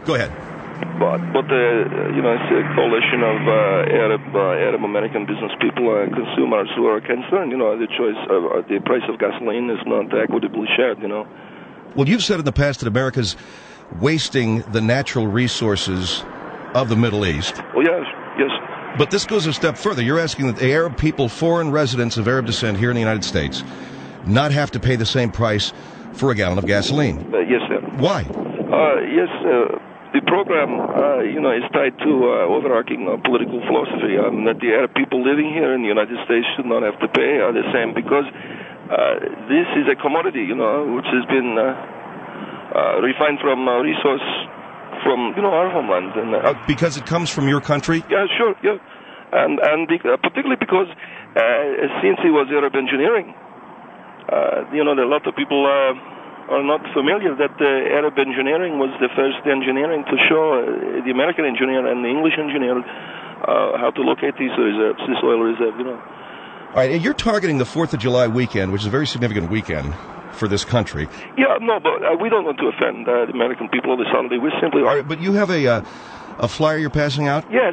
Go ahead. But it's a coalition of Arab American business people and consumers who are concerned. The price of gasoline is not equitably shared. Well, you've said in the past that America's wasting the natural resources of the Middle East. Oh, yes. But this goes a step further. You're asking that the Arab people, foreign residents of Arab descent here in the United States, not have to pay the same price for a gallon of gasoline. Yes, sir. Why? The program, is tied to overarching political philosophy that the Arab people living here in the United States should not have to pay the same, because this is a commodity, which has been refined from resource from, our homeland. And, because it comes from your country? Yeah, sure, yeah. And particularly because since it was Arab engineering, there are a lot of people are not familiar that Arab engineering was the first engineering to show the American engineer and the English engineer how to locate these reserves, this oil reserve, All right, and you're targeting the 4th of July weekend, which is a very significant weekend for this country. Yeah, no, but we don't want to offend the American people on this holiday. We simply are. But you have a flyer you're passing out? Yes,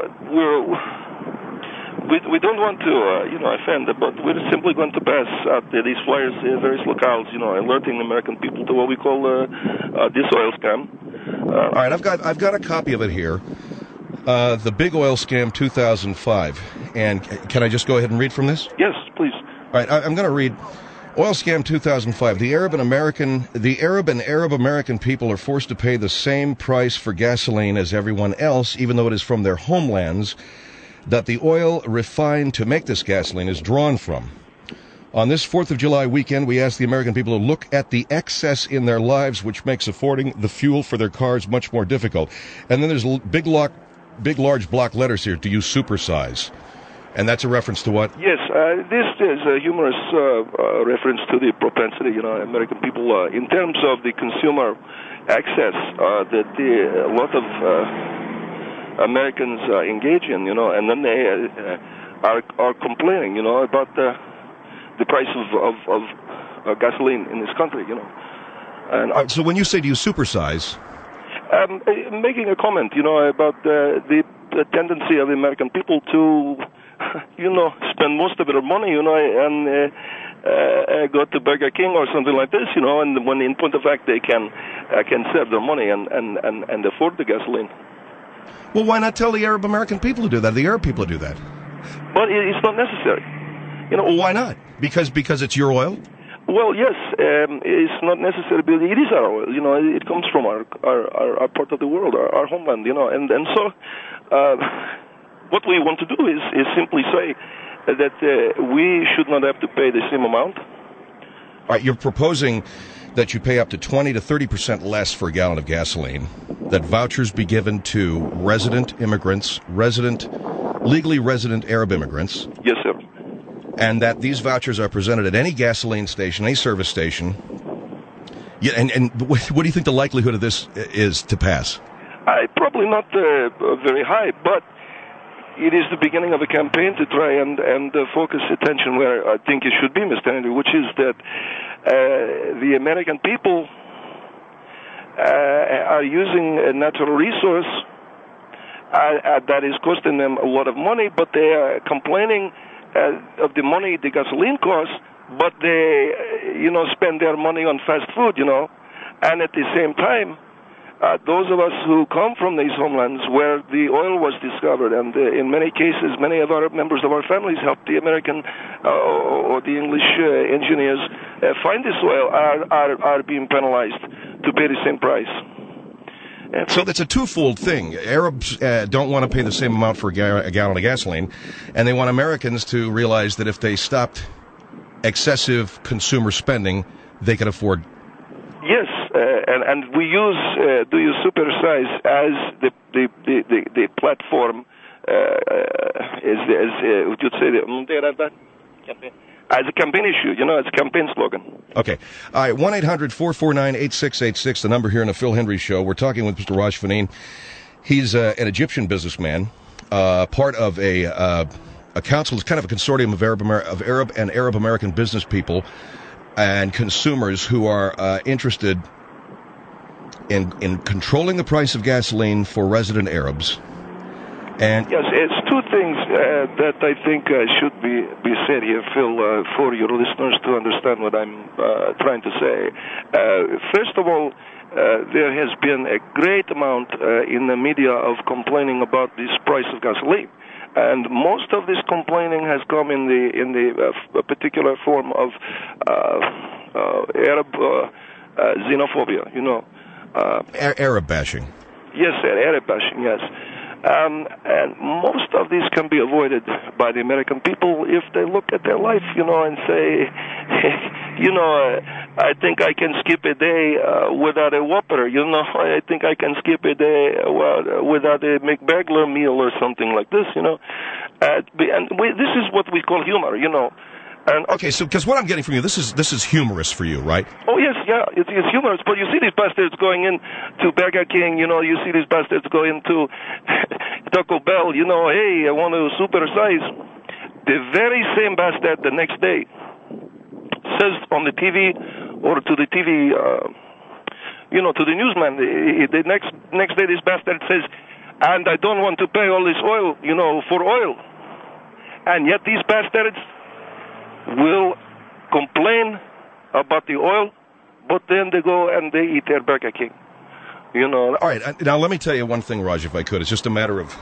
we don't want to, offend, but we're simply going to pass out these flyers in various locales, alerting American people to what we call this oil scam. All right, I've got a copy of it here, the Big Oil Scam 2005. And can I just go ahead and read from this? Yes, please. All right, I'm going to read Oil Scam 2005. The Arab and Arab American people are forced to pay the same price for gasoline as everyone else, even though it is from their homelands that the oil refined to make this gasoline is drawn from. On this 4th of July weekend, we ask the American people to look at the excess in their lives, which makes affording the fuel for their cars much more difficult. And then there's big large block letters here, do you supersize? And that's a reference to what? Yes, this is a humorous reference to the propensity, American people, in terms of the consumer access that a lot of Americans engage in, and then they are complaining, about the price of gasoline in this country, And so when you say do you supersize? Making a comment, about the tendency of the American people to, spend most of their money, and go to Burger King or something like this, and when in point of fact they can save their money and afford the gasoline. Well, why not tell the Arab American people to do that, the Arab people to do that? But it's not necessary. Well, why not? Because it's your oil? Well, yes, it's not necessary, but it is our oil. It comes from our part of the world, our homeland, and so what we want to do is simply say that we should not have to pay the same amount. All right, you're proposing that you pay up to 20 to 30% less for a gallon of gasoline, that vouchers be given to resident immigrants, legally resident Arab immigrants. Yes, sir. And that these vouchers are presented at any gasoline station, any service station. Yeah, and what do you think the likelihood of this is to pass? Probably not very high, but it is the beginning of a campaign to try and focus attention where I think it should be, Mr. Henry, which is that the American people are using a natural resource that is costing them a lot of money, but they are complaining of the money the gasoline costs, but they, spend their money on fast food, and at the same time, those of us who come from these homelands where the oil was discovered, and in many cases, many of our members of our families helped the American or the English engineers find this oil, are being penalized to pay the same price. So that's a twofold thing. Arabs don't want to pay the same amount for a gallon of gasoline, and they want Americans to realize that if they stopped excessive consumer spending, they could afford. Yes, and we use do you supersize as the platform would you say as a campaign issue, it's a campaign slogan. Okay. All right, 1-800-449-8686, the number here in the Phil Hendry Show. We're talking with Mr. Raj Faneen. He's an Egyptian businessman, part of a council. It's kind of a consortium of Arab and Arab American business people and consumers who are interested in controlling the price of gasoline for resident Arabs. And yes, it's two things that I think should be said here, Phil, for your listeners to understand what I'm trying to say. First of all, there has been a great amount in the media of complaining about this price of gasoline. And most of this complaining has come in the particular form of Arab xenophobia, you know. Arab bashing. Yes, sir, Arab bashing, yes. And most of this can be avoided by the American people if they look at their life, you know, and say, you know, I think I can skip a day without a Whopper, you know. I think I can skip a day without a McBurglar meal or something like this, you know. This is what we call humor, you know. And okay, so because what I'm getting from you, this is humorous for you, right? Oh yes, yeah, it's humorous. But you see these bastards going in to Burger King, you know. You see these bastards going to Taco Bell, you know. Hey, I want to supersize. The very same bastard the next day says on the TV or to the TV, you know, to the newsman. The next day, this bastard says, "And I don't want to pay all this oil, you know, for oil." And yet these bastards will complain about the oil, but then they go and they eat their Burger King. You know. All right. Now let me tell you one thing, Raj, if I could. It's just a matter of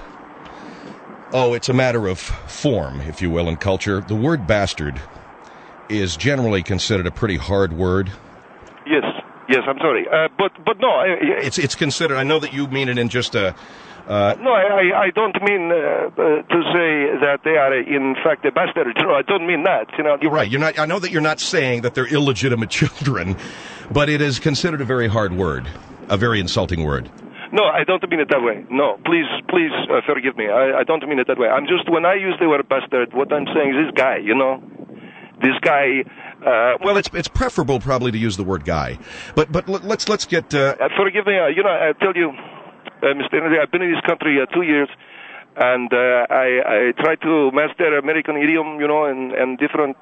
form, if you will, and culture. The word bastard is generally considered a pretty hard word. Yes, I'm sorry. But no. It's considered, I know that you mean it in just a... no, I don't mean to say that they are, in fact, a bastard. No, I don't mean that. You know, you're right. You're not. I know that you're not saying that they're illegitimate children, but it is considered a very hard word, a very insulting word. No, I don't mean it that way. No, please, forgive me. I don't mean it that way. I'm just, when I use the word bastard, what I'm saying is this guy, you know, this guy. Well, it's preferable probably to use the word guy, but let's get. Forgive me. You know, I tell you. Mr. Kennedy, I've been in this country 2 years, and I try to master American idiom, you know, and different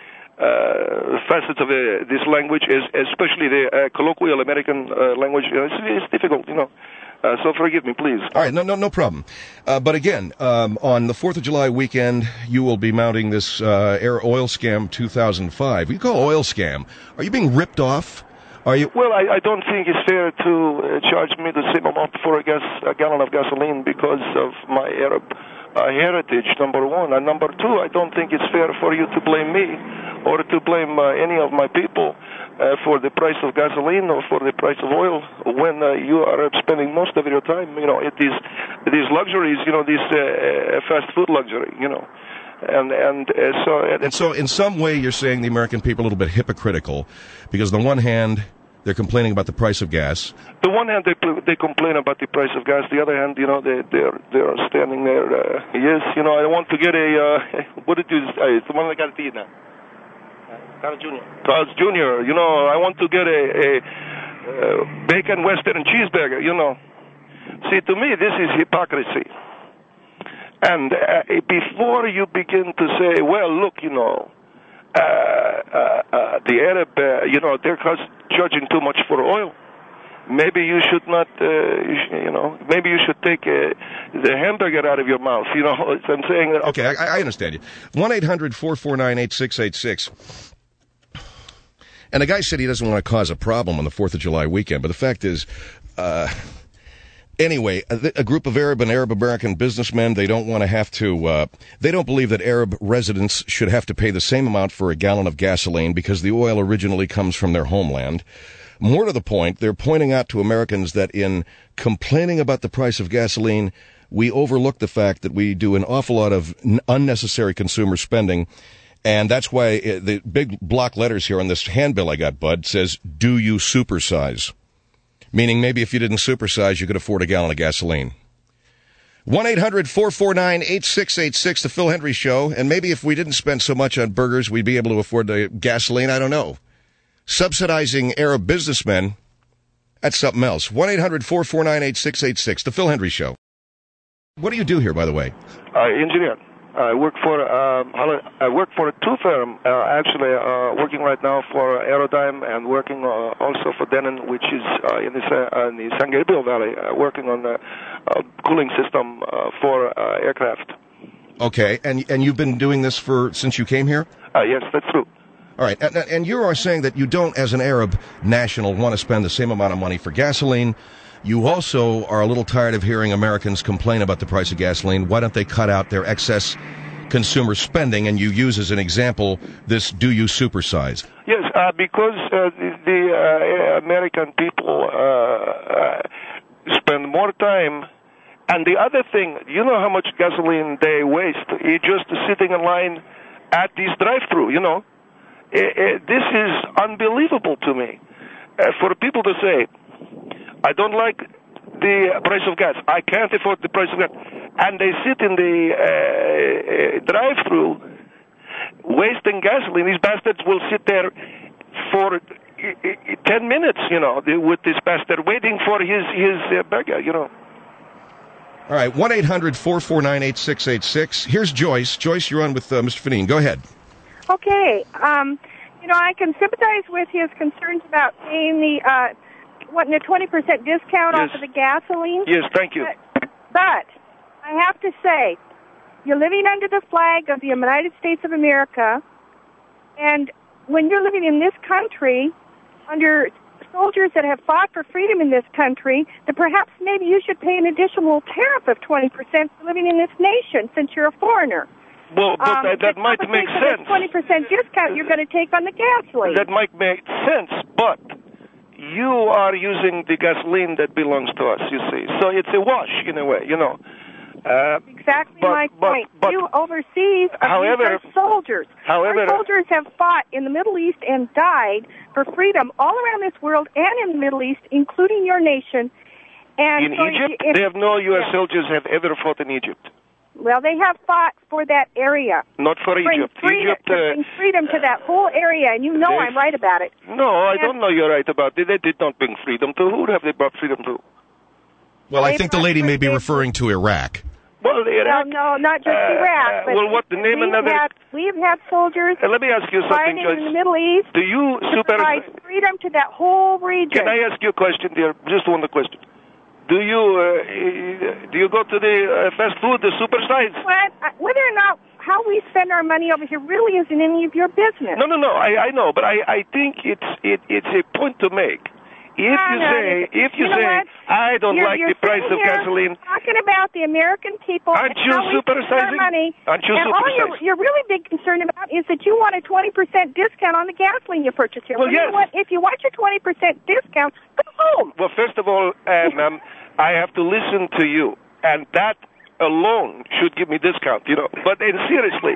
facets of this language, especially the colloquial American language. It's difficult, you know. So forgive me, please. All right, no problem. But again, on the 4th of July weekend, you will be mounting this Oil Scam 2005. You call oil scam. Are you being ripped off? Well, I don't think it's fair to charge me the same amount for a gallon of gasoline because of my Arab heritage, number one. And number two, I don't think it's fair for you to blame me or to blame any of my people for the price of gasoline or for the price of oil when you are spending most of your time, you know, these luxuries, you know, this fast food luxury, you know. And so in some way you're saying the American people are a little bit hypocritical because on the one hand they're complaining about the price of gas. The one hand they complain about the price of gas. The other hand, you know, they're standing there. Yes, you know, I want to get what did you say? It's the one that got to eat now. Carl's Jr. Carl's Jr. You know, I want to get a bacon Western cheeseburger. You know, see, to me this is hypocrisy. And before you begin to say, well, look, you know, the Arab, you know, they're charging too much for oil. Maybe you should not, you know, maybe you should take the hamburger out of your mouth. You know, I'm saying that. Okay, I understand you. 1-800-449-8686. And the guy said he doesn't want to cause a problem on the 4th of July weekend, but the fact is, anyway, a group of Arab and Arab American businessmen, they don't want to have to, they don't believe that Arab residents should have to pay the same amount for a gallon of gasoline because the oil originally comes from their homeland. More to the point, they're pointing out to Americans that in complaining about the price of gasoline, we overlook the fact that we do an awful lot of unnecessary consumer spending. And that's why the big block letters here on this handbill I got, Bud, says, do you supersize? Meaning maybe if you didn't supersize, you could afford a gallon of gasoline. 1-800-449-8686, the Phil Hendry Show. And maybe if we didn't spend so much on burgers, we'd be able to afford the gasoline. I don't know. Subsidizing Arab businessmen, that's something else. 1-800-449-8686, the Phil Hendry Show. What do you do here, by the way? Engineer. I work for two firms, actually working right now for Aerodyne and working also for Denon, which is in the San Gabriel Valley, working on the cooling system for aircraft. Okay, and you've been doing this since you came here? Yes, that's true. All right, and you are saying that you don't, as an Arab national, want to spend the same amount of money for gasoline. You also are a little tired of hearing Americans complain about the price of gasoline. Why don't they cut out their excess consumer spending? And you use as an example this "do you supersize?" Yes, because the American people spend more time. And the other thing, you know how much gasoline they waste just sitting in line at this drive-through, you know. This is unbelievable to me. For people to say, I don't like the price of gas, I can't afford the price of gas, and they sit in the drive-through wasting gasoline. These bastards will sit there for 10 minutes, you know, with this bastard waiting for his burger, you know. All right, 1-800-449-8686. Here's Joyce. Joyce, you're on with Mr. Finine. Go ahead. Okay. You know, I can sympathize with his concerns about paying wanting a 20% discount off of the gasoline. Yes, thank you. But I have to say, you're living under the flag of the United States of America, and when you're living in this country under soldiers that have fought for freedom in this country, that perhaps maybe you should pay an additional tariff of 20% for living in this nation since you're a foreigner. Well, but that might make sense. 20% discount you're going to take on the gasoline. That might make sense, but you are using the gasoline that belongs to us, you see. So it's a wash in a way, you know. Exactly my point. You overseas are soldiers. Our soldiers have fought in the Middle East and died for freedom all around this world and in the Middle East, including your nation. And in Egypt? They have no U.S. soldiers have ever fought in Egypt. Well, they have fought for that area. Not for Egypt. To bring freedom to that whole area, and you know I'm right about it. No, I don't know you're right about it. They did not bring freedom to. Who have they brought freedom to? Well, I think the lady may be referring to Iraq. Well, Iraq. No, not just Iraq. But well, what the name another? We've had soldiers. Let me ask you something, Joyce. In the Middle East. Do you provide freedom to that whole region? Can I ask you a question, dear? Just one question. Do you go to the fast food, the supersize? Whether or not how we spend our money over here really isn't any of your business. No. I know, but I think it's a point to make. If you say I don't like the price of gasoline, talking about the American people, aren't you supersizing? Aren't you supersizing? All you're really big concerned about is that you want a 20% discount on the gasoline you purchase here. Well, yes. You know what? If you want your 20% discount, go home. Well, first of all, I have to listen to you, and that alone should give me discount, you know. But seriously,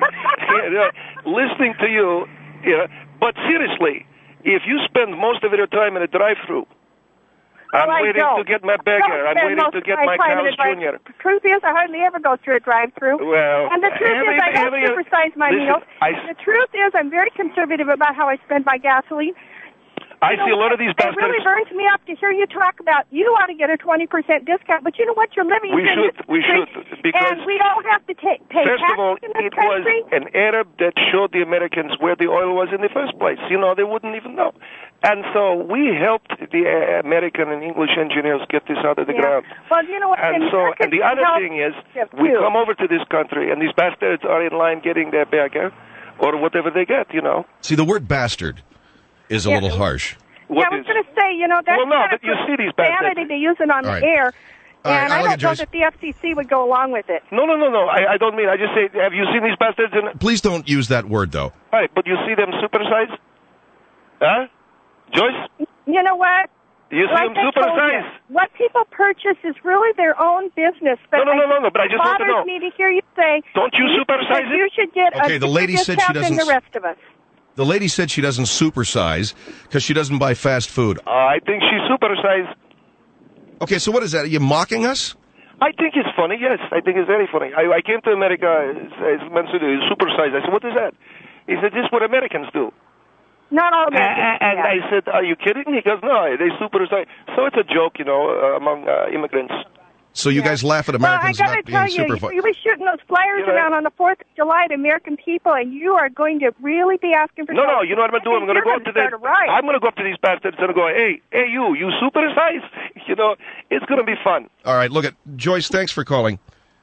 listening to you, but seriously, if you spend most of your time in a drive-thru, I'm waiting to get my burger. I'm waiting to get my Carl's Jr. The truth is, I hardly ever go through a drive-thru. Well, and the truth is, I don't supersize my meals. The truth is, I'm very conservative about how I spend my gasoline. I see a lot of these bastards. It really burns me up to hear you talk about you ought to get a 20% discount, but you know what? You're living in this country, because and we don't have to pay first of all, in this it was an Arab that showed the Americans where the oil was in the first place. You know, they wouldn't even know. And so we helped the American and English engineers get this out of the ground. Well, you know what? And the other thing is, we come over to this country, and these bastards are in line getting their burger or whatever they get, you know. See, the word bastard is a little harsh. I was going to say, you know, that's but you see these profanity to use it on the air, and I don't know that the FCC would go along with it. No. I don't mean. I just say, have you seen these bastards? Please don't use that word, though. Right, but you see them supersize? Huh? Joyce? You know what? You see them supersize? What people purchase is really their own business. But no, but I just want to know. It bothers me to hear you say, don't you supersize it? You should get a the lady said she doesn't. The rest of us. The lady said she doesn't supersize because she doesn't buy fast food. I think she supersized. Okay, so what is that? Are you mocking us? I think it's funny, yes. I think it's very funny. I came to America, as Mansour, supersized. I said, what is that? He said, this is what Americans do. Not all Americans. And I said, are you kidding? He goes, no, they supersize. So it's a joke, you know, among immigrants. So you guys laugh at Americans well, I not gotta being tell super you, fun. you be shooting those flyers around on the 4th of July to American people, and you are going to really be asking for No, you know what I'm going to do? I'm going to go up to them. I'm going to go up to these bastards and go, hey, you super size. You know, it's going to be fun. All right, look at Joyce. Thanks for calling.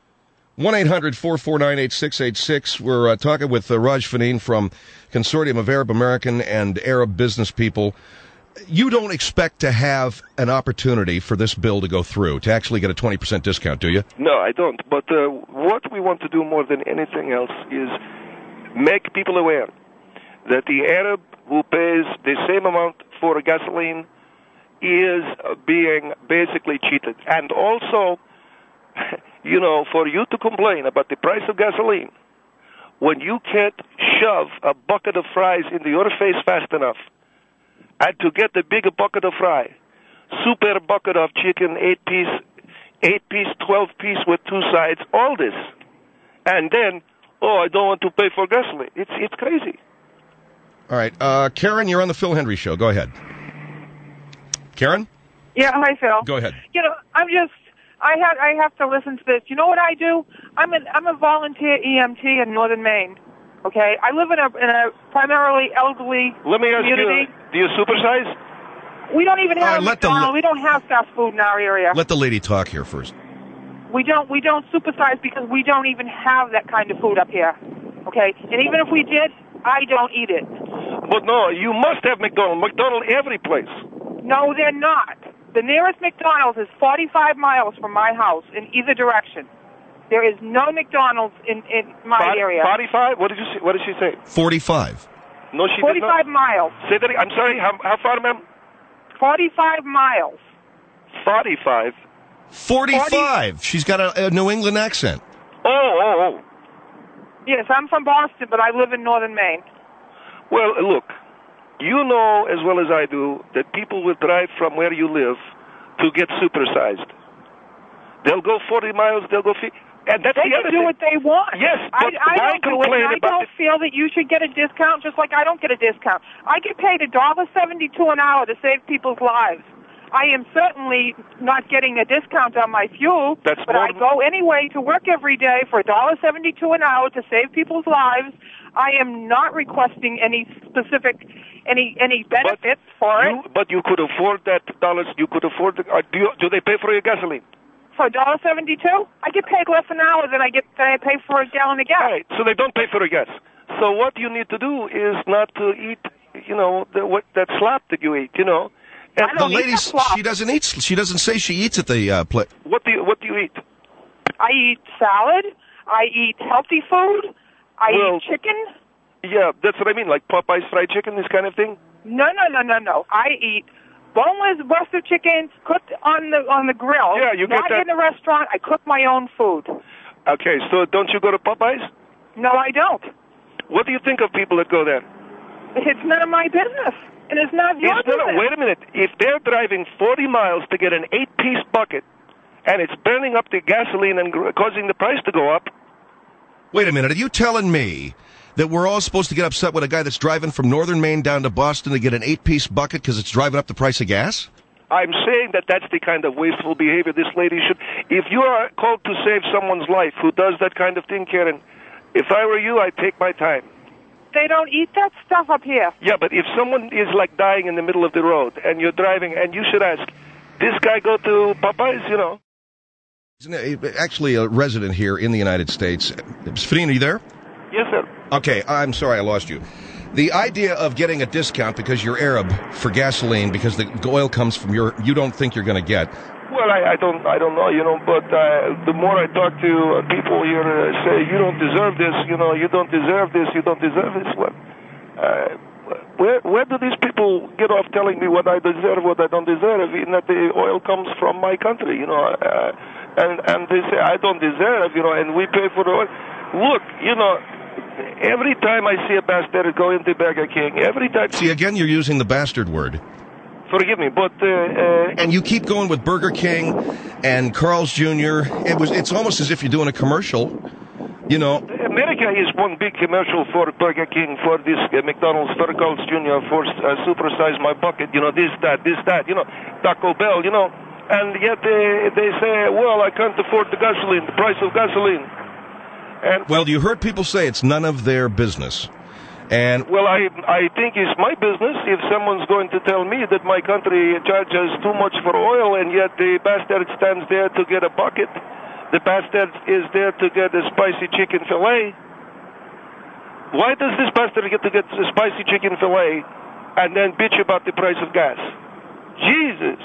1-800-449-8686. We're talking with Raj Faneen from Consortium of Arab American and Arab Business People. You don't expect to have an opportunity for this bill to go through, to actually get a 20% discount, do you? No, I don't. But what we want to do more than anything else is make people aware that the Arab who pays the same amount for gasoline is being basically cheated. And also, you know, for you to complain about the price of gasoline when you can't shove a bucket of fries into your face fast enough, and to get the bigger bucket of fry, super bucket of chicken, 8-piece, 12-piece with 2 sides, all this. And then, I don't want to pay for gasoline. It's crazy. All right. Karen, you're on the Phil Hendry Show. Go ahead. Karen? Yeah, hi, Phil. Go ahead. You know, I have to listen to this. You know what I do? I'm a volunteer EMT in Northern Maine. Okay, I live in a primarily elderly Let me ask community. you, do you supersize? We don't even have McDonald's. We don't have fast food in our area. Let the lady talk here first. We don't supersize because we don't even have that kind of food up here. Okay, and even if we did, I don't eat it. But no, you must have McDonald's. McDonald's every place. No, they're not. The nearest McDonald's is 45 miles from my house in either direction. There is no McDonald's in my area. 45? What did she say? 45. No, she 45 miles. Say that. I'm sorry. How far, ma'am? 45 miles. 45. 45. She's got a New England accent. Oh. Yes, I'm from Boston, but I live in Northern Maine. Well, look, you know as well as I do that people will drive from where you live to get supersized. They'll go 40 miles. They'll go 50. And that's they the can other do thing. what they want. Yes, but I don't do it. I don't feel that you should get a discount, just like I don't get a discount. I get paid $1.72 an hour to save people's lives. I am certainly not getting a discount on my fuel, but I go anyway to work every day for $1.72 an hour to save people's lives. I am not requesting any specific any benefits for it. But you could afford that dollars. You could afford the. Do they pay for your gasoline? For $1.72, I get paid less an hour than I pay for a gallon of gas. Right. So they don't pay for the gas. So what you need to do is not to eat, you know, that slop that you eat, you know. And the lady, she doesn't eat. She doesn't say she eats at the plate. What do you eat? I eat salad. I eat healthy food. I eat chicken. Yeah, that's what I mean, like Popeye's fried chicken, this kind of thing. No. I eat boneless breast of chicken cooked on the grill. Yeah, you get not that in the restaurant. I cook my own food. Okay, so don't you go to Popeye's? No, I don't. What do you think of people that go there? It's none of my business. And it's not your business. Wait a minute. If they're driving 40 miles to get an 8-piece bucket, and it's burning up the gasoline and causing the price to go up. Wait a minute. Are you telling me that we're all supposed to get upset with a guy that's driving from Northern Maine down to Boston to get an 8-piece bucket because it's driving up the price of gas? I'm saying that that's the kind of wasteful behavior this lady should. If you are called to save someone's life who does that kind of thing, Karen, if I were you, I'd take my time. They don't eat that stuff up here. Yeah, but if someone is like dying in the middle of the road and you're driving, and you should ask, this guy go to Popeyes, you know? He's actually a resident here in the United States. Faneen, are you there? Yes, sir. Okay, I'm sorry I lost you. The idea of getting a discount because you're Arab for gasoline because the oil comes from you don't think you're going to get. Well, I don't know, you know, but the more I talk to people here say, you don't deserve this, you know, you don't deserve this, you don't deserve this. Well, where do these people get off telling me what I deserve, what I don't deserve, in that the oil comes from my country, you know, and they say I don't deserve, you know, and we pay for the oil. Look, you know, every time I see a bastard go into Burger King, every time... See, again, you're using the bastard word. Forgive me, but... and you keep going with Burger King and Carl's Jr. It's almost as if you're doing a commercial, you know. America is one big commercial for Burger King, for this McDonald's, for Carl's Jr., for supersize my bucket, you know, this, that, you know, Taco Bell, you know. and yet they say, well, I can't afford the gasoline, the price of gasoline. And Well, you heard people say it's none of their business. And well, I think it's my business if someone's going to tell me that my country charges too much for oil, and yet the bastard stands there to get a bucket. The bastard is there to get a spicy chicken fillet. Why does this bastard get to get a spicy chicken fillet and then bitch about the price of gas? Jesus.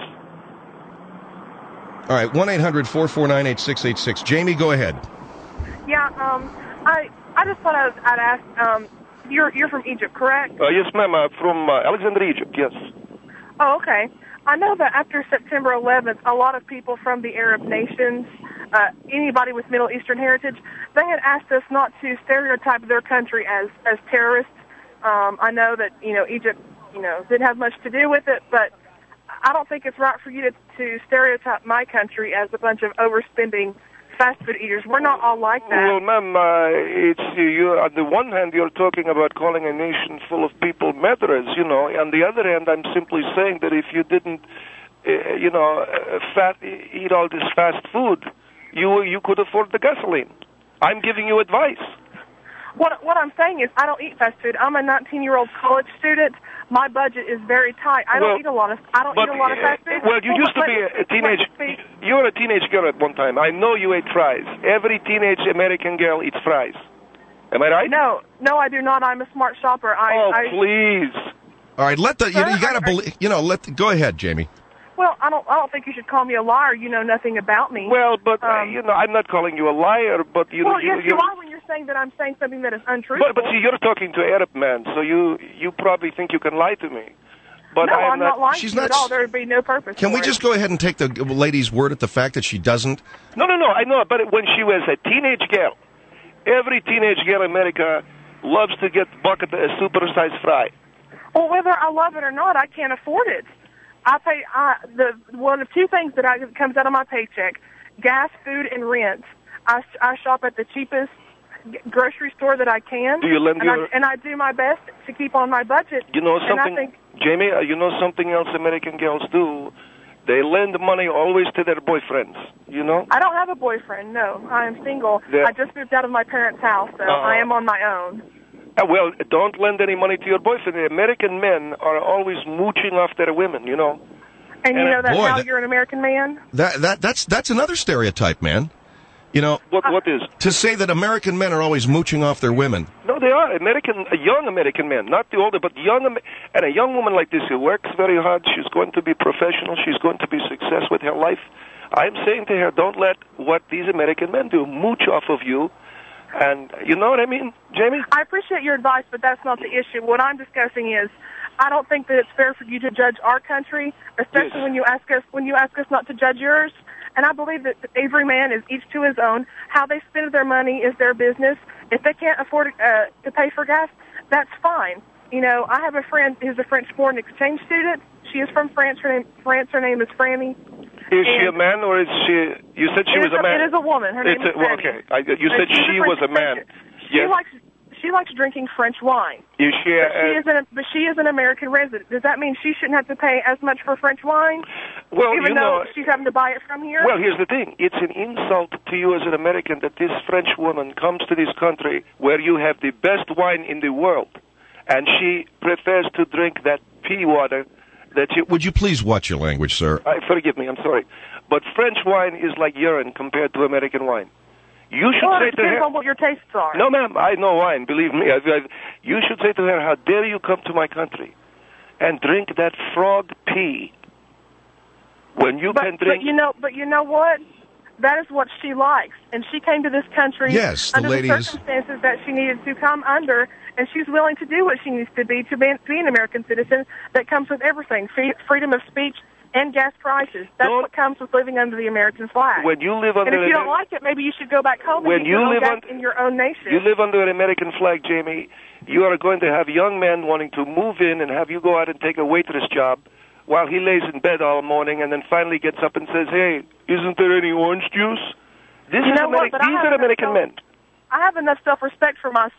all right, 1-800-449-8686. Jamie, go ahead. Yeah, I just thought I'd ask, you're from Egypt, correct? Yes, ma'am. From Alexandria, Egypt, yes. Oh, okay. I know that after September 11th, a lot of people from the Arab nations, anybody with Middle Eastern heritage, they had asked us not to stereotype their country as terrorists. I know that, Egypt, didn't have much to do with it, but I don't think it's right for you to stereotype my country as a bunch of overspending fast food eaters. We're not all like that. Well, ma'am, it's you. On the one hand, you're talking about calling a nation full of people murderers. On the other hand, I'm simply saying that if you didn't, eat all this fast food, you could afford the gasoline. I'm giving you advice. What I'm saying is, I don't eat fast food. I'm a 19-year-old college student. My budget is very tight. I don't eat a lot of fast food. Well, you used to be a teenage. You were a teenage girl at one time. I know you ate fries. Every teenage American girl eats fries. Am I right? No, I do not. I'm a smart shopper. Please. All right, you got to believe. Go ahead, Jamie. Well, I don't think you should call me a liar. You know nothing about me. Well, but I'm not calling you a liar. But you are when you're saying that I'm saying something that is untruthful. But see, you're talking to an Arab man, so you probably think you can lie to me. But no, I'm not lying to you at all. There would be no purpose. Can we just go ahead and take the lady's word at the fact that she doesn't? No, I know. But when she was a teenage girl, every teenage girl in America loves to get a supersized fry. Well, whether I love it or not, I can't afford it. I pay one of two things that comes out of my paycheck: gas, food, and rent. I shop at the cheapest grocery store that I can. Do you lend and I do my best to keep on my budget. You know something, Jamie? You know something else American girls do? They lend money always to their boyfriends. I don't have a boyfriend. No, I am single. I just moved out of my parents' house, so I am on my own. Well, don't lend any money to your boyfriend. The American men are always mooching off their women, And you know that how you're an American man? That's another stereotype, man. What is? To say that American men are always mooching off their women. No, they are. Young American men, not the older, but young. And a young woman like this who works very hard, she's going to be professional, she's going to be successful with her life. I'm saying to her, don't let what these American men do mooch off of you. And you know what I mean, Jamie? I appreciate your advice, but that's not the issue. What I'm discussing is, I don't think that it's fair for you to judge our country, especially when you ask us not to judge yours. And I believe that every man is each to his own. How they spend their money is their business. If they can't afford to pay for gas, that's fine. I have a friend who's a French foreign exchange student. She is from France. Her name is Franny. Is she a man or is she? You said she was a man. It is a woman. Her name is Franny. Okay. You said she was a man. Yes. She likes drinking French wine. Is she? But she is an American resident. Does that mean she shouldn't have to pay as much for French wine? Well, even though she's having to buy it from here? Well, here's the thing. It's an insult to you as an American that this French woman comes to this country where you have the best wine in the world, and she prefers to drink that pea water that you... Would you please watch your language, sir? Forgive me, I'm sorry. But French wine is like urine compared to American wine. You should say to her... depends on what your tastes are. No, ma'am, I know wine, believe me. You should say to her, how dare you come to my country and drink that frog pea when you can drink... But you know what? That is what she likes. And she came to this country under the circumstances that she needed to come under, and she's willing to do what she needs to be an American citizen. That comes with everything, freedom of speech and gas prices. That's what comes with living under the American flag. When you live under... And if you don't like it, maybe you should go back home and live in your own nation. You live under an American flag, Jamie. You are going to have young men wanting to move in and have you go out and take a waitress job while he lays in bed all morning and then finally gets up and says, hey, isn't there any orange juice? These are American men. I have enough self-respect for myself.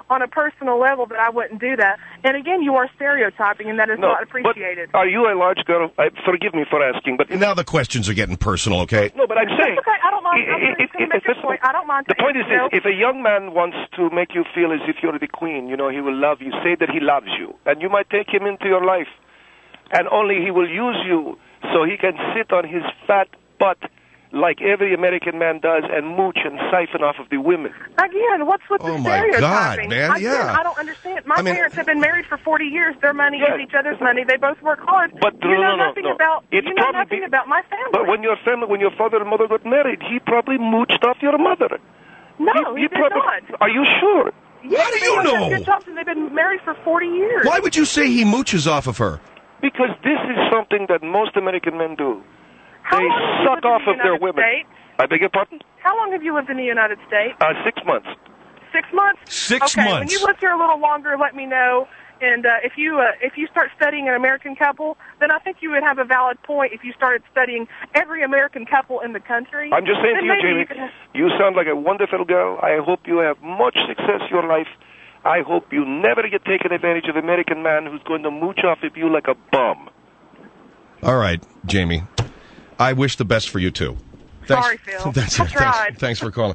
on a personal level that I wouldn't do that. And again, you are stereotyping, and that is not appreciated. But are you a large girl? Forgive me for asking, but now the questions are getting personal, okay? No, but I'm saying... It's okay, I don't mind. I don't mind. The point is this, if a young man wants to make you feel as if you're the queen, he will love you, say that he loves you, and you might take him into your life, and only he will use you so he can sit on his fat butt like every American man does and mooch and siphon off of the women. Again, what's with the stereotyping? God, man, yeah. I don't understand. My parents have been married for 40 years. Their money is each other's money. They both work hard. But you know nothing about my family. But when your father and mother got married, he probably mooched off your mother. No, he did not. Are you sure? Yes, how do you know? Good jobs, and they've been married for 40 years. Why would you say he mooches off of her? Because this is something that most American men do. They suck off of their women. I beg your pardon? How long have you lived in the United States? 6 months. 6 months? 6 months. When you live here a little longer, let me know. And if you start studying an American couple, then I think you would have a valid point if you started studying every American couple in the country. I'm just saying to you, Jamie, you sound like a wonderful girl. I hope you have much success in your life. I hope you never get taken advantage of an American man who's going to mooch off of you like a bum. All right, Jamie. I wish the best for you, too. Thanks. Sorry, Phil. Thanks for calling.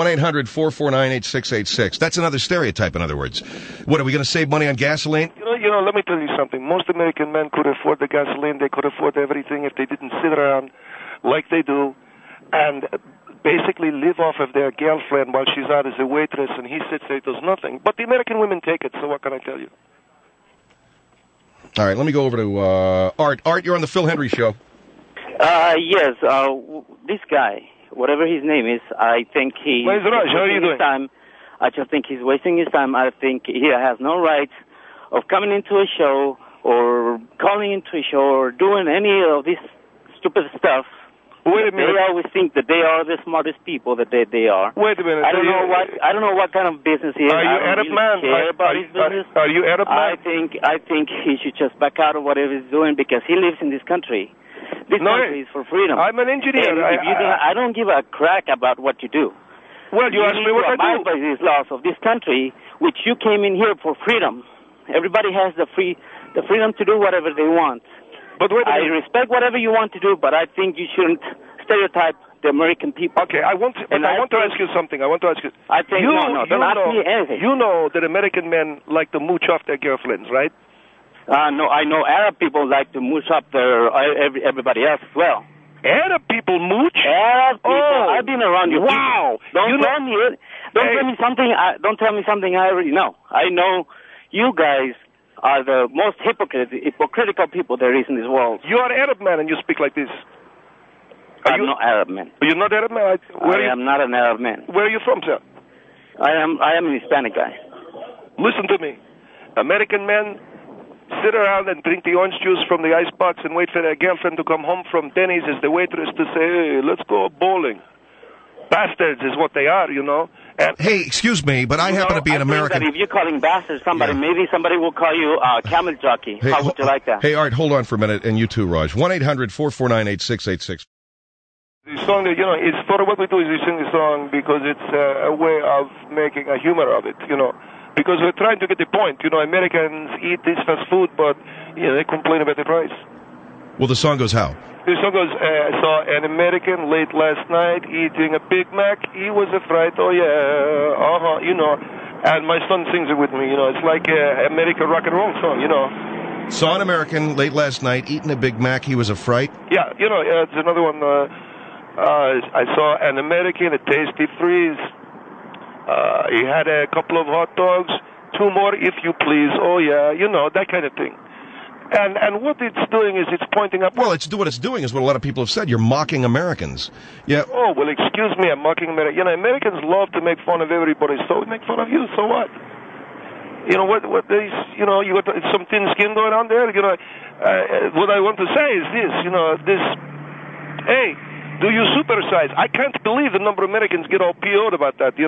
1-800-449-8686. That's another stereotype, in other words. What, are we going to save money on gasoline? You know, let me tell you something. Most American men could afford the gasoline. They could afford everything if they didn't sit around like they do and basically live off of their girlfriend while she's out as a waitress and he sits there, does nothing. But the American women take it, so what can I tell you? All right, let me go over to Art. Art, you're on the Phil Hendry Show. Yes, this guy, whatever his name is, I think he's wasting his time. I just think he's wasting his time. I think he has no right of coming into a show or calling into a show or doing any of this stupid stuff. Wait a minute. They always think that they are the smartest people that they are. Wait a minute. I don't know what kind of business he is. Are you Arab man? Are you Arab man? I think he should just back out of whatever he's doing because he lives in this country. This country is for freedom. I'm an engineer. I don't give a crack about what you do. Well, you ask me what I do. Abide by these laws of this country, which you came in here for freedom. Everybody has the freedom to do whatever they want. But wait a minute. I respect whatever you want to do, but I think you shouldn't stereotype the American people. Okay, I want to ask you something. I think don't ask me anything. You know that American men like to mooch off their girlfriends, right? No, I know Arab people like to mooch up everybody else as well. Arab people mooch? Arab people. I've been around you. Wow. Don't tell me something. Don't tell me something I already know. I know you guys are the most hypocritical people there is in this world. You are an Arab man and you speak like this. I'm not Arab man. You're not Arab man? I am not an Arab man. Where are you from, sir? I am a Hispanic guy. Listen to me. American men sit around and drink the orange juice from the icebox and wait for their girlfriend to come home from Denny's as the waitress to say, hey, let's go bowling. Bastards is what they are, you know. And hey, excuse me, but I happen to be an American. That if you're calling bastards somebody, maybe somebody will call you camel jockey. Hey, how would you like that? Hey, Art, hold on for a minute, and you too, Raj. 1-800-449-8686. The song that, it's sort of what we do is we sing the song because it's a way of making a humor of it, Because we're trying to get the point. Americans eat this fast food, but, they complain about the price. Well, the song goes how? The song goes, I saw an American late last night eating a Big Mac. He was a fright, oh yeah, And my son sings it with me, It's like an American rock and roll song, Saw an American late last night eating a Big Mac. He was a fright? Yeah, it's another one. I saw an American, a tasty freeze. He had a couple of hot dogs, 2 more if you please. Oh yeah, that kind of thing. And what it's doing is it's pointing up. Well, what it's doing is what a lot of people have said. You're mocking Americans. Yeah. Oh well, excuse me, I'm mocking Americans. Americans love to make fun of everybody, so we make fun of you. So what? What these? You got some thin skin going on there. What I want to say is this. Hey, do you supersize? I can't believe the number of Americans get all PO'd about that.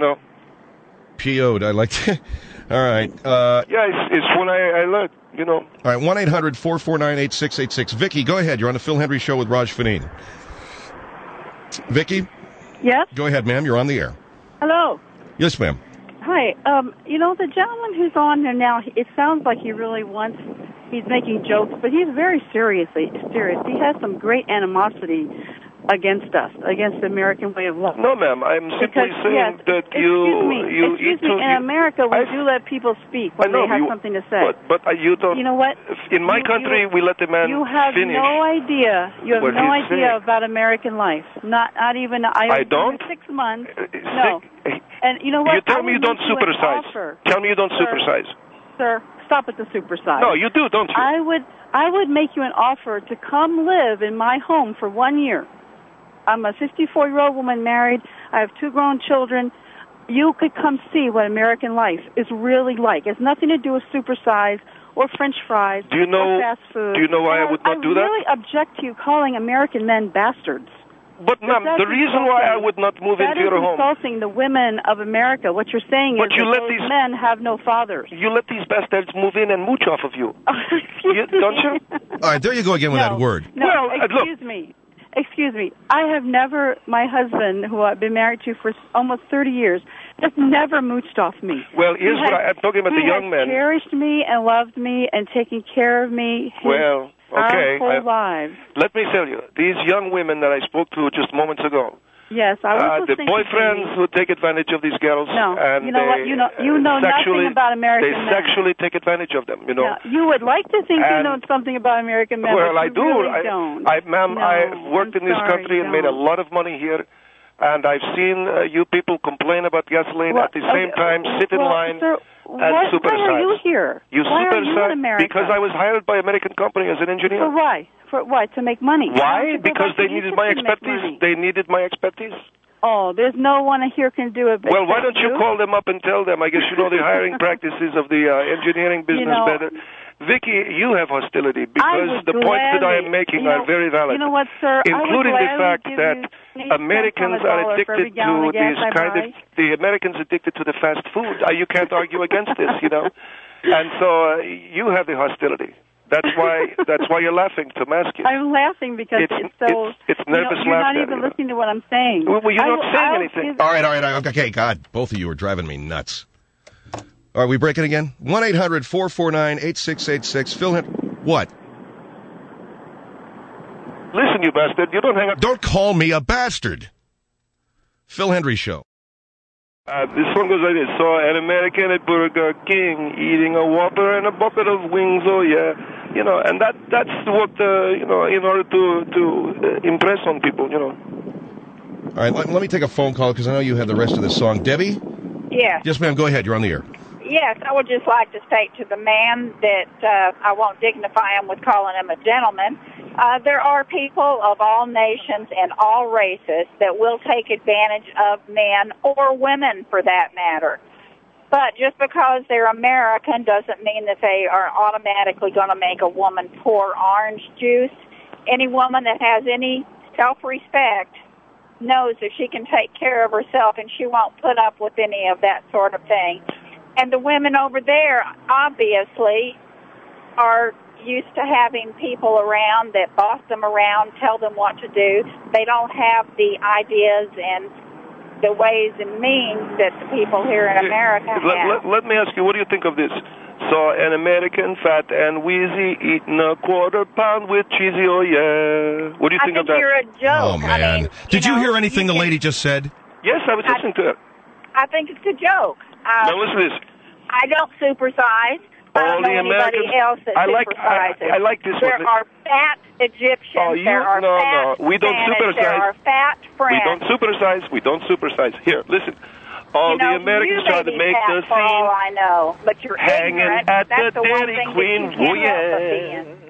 PO'd. I like to. All right. Yeah, it's when I learned, All right, 1-800-449-8686. Vicky, go ahead. You're on the Phil Hendry Show with Raj Fanine. Vicky? Yes? Go ahead, ma'am. You're on the air. Hello. Yes, ma'am. Hi. The gentleman who's on there now, it sounds like he's making jokes, but he's very serious. He has some great animosity against us, against the American way of life. No, ma'am. I'm simply saying that Excuse me. In America, we do let people speak when they have something to say. But you don't. You know what? In my country, we let the man finish. You have no idea. You have no idea about American life. Not even. I don't. 6 months. No. And you know what? You tell me you don't supersize. Tell me you don't supersize. Sir, stop at the supersize. No, you do, don't you? I would make you an offer to come live in my home for 1 year. I'm a 54-year-old woman married. I have 2 grown children. You could come see what American life is really like. It has nothing to do with supersize or French fries or fast food. Do you know why I would not do that? I really object to you calling American men bastards. But, ma'am, the reason why I would not move into your home... That is insulting the women of America. What you're saying is that these men have no fathers. You let these bastards move in and mooch off of you. Don't you? All right, there you go again with that word. No, Excuse me. I have never, my husband, who I've been married to for almost 30 years, has never mooched off me. Well, here's what I'm talking about the young men. He has cherished me and loved me and taken care of me our whole lives. Let me tell you, these young women that I spoke to just moments ago, yes, I was the boyfriends who take advantage of these girls, and you know what? You know nothing about American men. They sexually take advantage of them. You know. Yeah, you would like to think you know something about American men. Well, but I do. Really don't. Ma'am, I've worked in this country and made a lot of money here, and I've seen you people complain about gasoline at the same time, sit in line. Sir, and supersize. Why are you here? Why are you in America? Because I was hired by an American company as an engineer. For why? For what? To make money? Why? Because they needed my expertise. They needed my expertise. Oh, there's no one here can do it. Well, why don't you call them up and tell them? I guess you know the hiring practices of the engineering business better. Vicky, you have hostility because the points that I am making are very valid. You know what, sir? Including the fact that Americans are addicted to these the Americans addicted to the fast food. You can't argue against this, you know. And so you have the hostility. That's why you're laughing, to mask you. I'm laughing because it's nervous laughter. You're not even listening to what I'm saying. Well, you're not saying anything. All right. Okay, God, both of you are driving me nuts. All right, we break it again? 1-800-449-8686. Phil, what? Listen, you bastard, you don't hang up. Don't call me a bastard. Phil Hendrie Show. This one goes like this. Saw an American at Burger King eating a Whopper and a bucket of wings. Oh, yeah. You know, and that's what, in order to impress on people, you know. All right, let me take a phone call because I know you have the rest of this song. Debbie? Yes. Yes, ma'am. Go ahead. You're on the air. Yes, I would just like to state to the man that I won't dignify him with calling him a gentleman. There are people of all nations and all races that will take advantage of men or women for that matter. But just because they're American doesn't mean that they are automatically going to make a woman pour orange juice. Any woman that has any self-respect knows that she can take care of herself and she won't put up with any of that sort of thing. And the women over there, obviously, are used to having people around that boss them around, tell them what to do. They don't have the ideas and the ways and means that the people here in America have. Let me ask you, what do you think of this? Saw an American fat and wheezy eating a quarter pound with cheesy, oh yeah. What do you think of that? I think you're a joke. Oh, man. I mean, Did you hear anything the lady just said? Yes, I was listening to it. I think it's a joke. Now listen to this. I don't supersize. I don't know anybody else that supersizes. I like this there one. There are fat Egyptians. There are fat we don't Spanish. Supersize. There are fat French. We don't supersize. Here, listen. All the Americans try to make the scene. I know, but you're hanging ignorant. at That's the Dairy Queen. Oh, yeah.